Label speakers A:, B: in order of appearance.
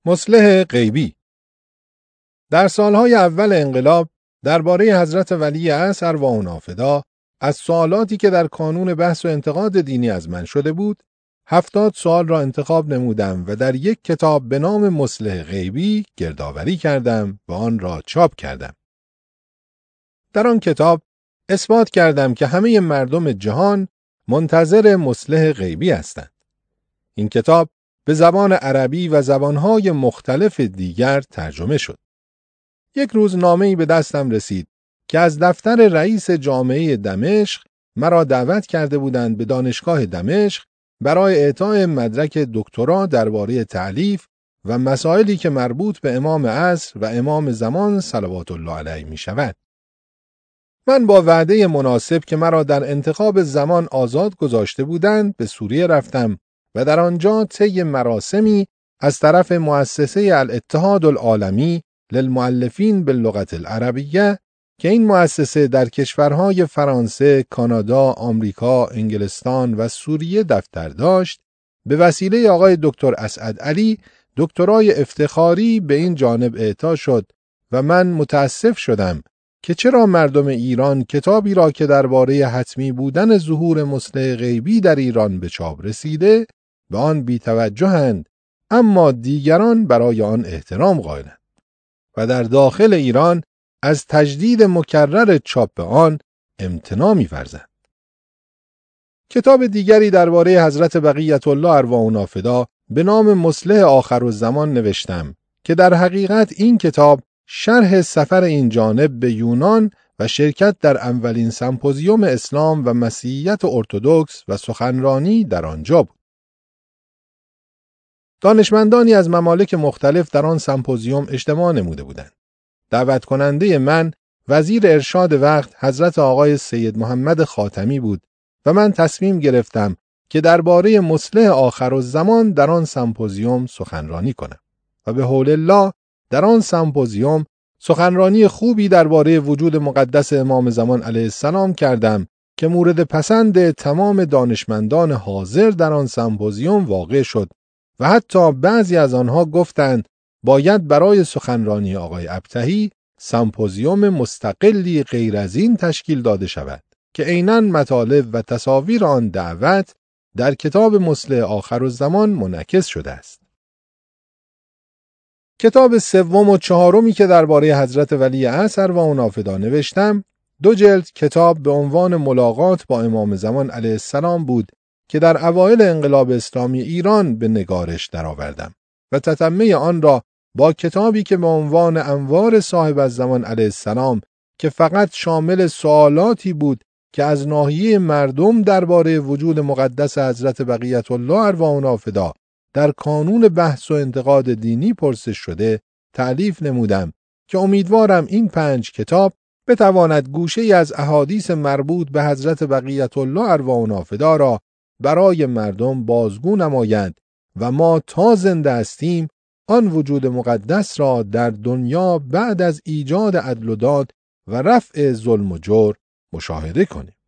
A: مصلح غیبی. در سالهای اول انقلاب درباره حضرت ولی عصر ارواح نافدا از سوالاتی که در کانون بحث و انتقاد دینی از من شده بود 70 سوال را انتخاب نمودم و در یک کتاب به نام مصلح غیبی گردآوری کردم و آن را چاپ کردم. در آن کتاب اثبات کردم که همه مردم جهان منتظر مصلح غیبی هستند. این کتاب به زبان عربی و زبانهای مختلف دیگر ترجمه شد. یک روز نامه‌ای به دستم رسید که از دفتر رئیس جامعه دمشق مرا دعوت کرده بودند به دانشگاه دمشق برای اعطای مدرک دکترا درباره تألیف و مسائلی که مربوط به امام عصر و امام زمان صلوات الله علیه می شود. من با وعده مناسب که مرا در انتخاب زمان آزاد گذاشته بودند به سوریه رفتم و در آنجا طی مراسمی از طرف مؤسسه الاتحاد العالمی للمؤلفین باللغة العربیه که این مؤسسه در کشورهای فرانسه، کانادا، آمریکا، انگلستان و سوریه دفتر داشت، به وسیله آقای دکتر اسعد علی دکترای افتخاری به این جانب اعطا شد و من متاسف شدم که چرا مردم ایران کتابی را که درباره حتمی بودن ظهور مصلح غیبی در ایران به چاپ رسیده به آن بی‌توجه‌اند، اما دیگران برای آن احترام قائلند و در داخل ایران از تجدید مکرر چاپ آن امتناع می‌ورزند. کتاب دیگری درباره حضرت بقیت الله ارواح نافدا به نام مصلح آخرالزمان نوشتم که در حقیقت این کتاب شرح سفر این جانب به یونان و شرکت در اولین سمپوزیوم اسلام و مسیحیت ارتدوکس و سخنرانی در آنجا بود. دانشمندانی از ممالک مختلف در آن سمپوزیوم اجتماع نموده بودند. دعوت کننده من وزیر ارشاد وقت حضرت آقای سید محمد خاتمی بود و من تصمیم گرفتم که درباره مصلح آخرالزمان در آن سمپوزیوم سخنرانی کنم و به حول الله در آن سمپوزیوم سخنرانی خوبی درباره وجود مقدس امام زمان علیه السلام کردم که مورد پسند تمام دانشمندان حاضر در آن سمپوزیوم واقع شد و حتی بعضی از آنها گفتند باید برای سخنرانی آقای ابطحی سمپوزیوم مستقلی غیر از این تشکیل داده شود که عیناً مطالب و تصاویر آن دعوت در کتاب مصلح آخرالزمان منعکس شده است. کتاب سوم و چهارمی که درباره حضرت ولی عصر ارواح نافدا نوشتم 2 جلد کتاب به عنوان ملاقات با امام زمان علیه السلام بود که در اوایل انقلاب اسلامی ایران به نگارش درآوردم و تتمه آن را با کتابی که به عنوان انوار صاحب الزمان علیه السلام که فقط شامل سوالاتی بود که از ناحیه مردم درباره وجود مقدس حضرت بقیت الله ارواح نافدا در کانون بحث و انتقاد دینی پرسش شده تألیف نمودم که امیدوارم این 5 کتاب بتواند گوشه‌ای از احادیث مربوط به حضرت بقیت الله ارواح نافدا را برای مردم بازگو نماید و ما تا زنده هستیم آن وجود مقدس را در دنیا بعد از ایجاد عدل و داد و رفع ظلم و جور مشاهده کنیم.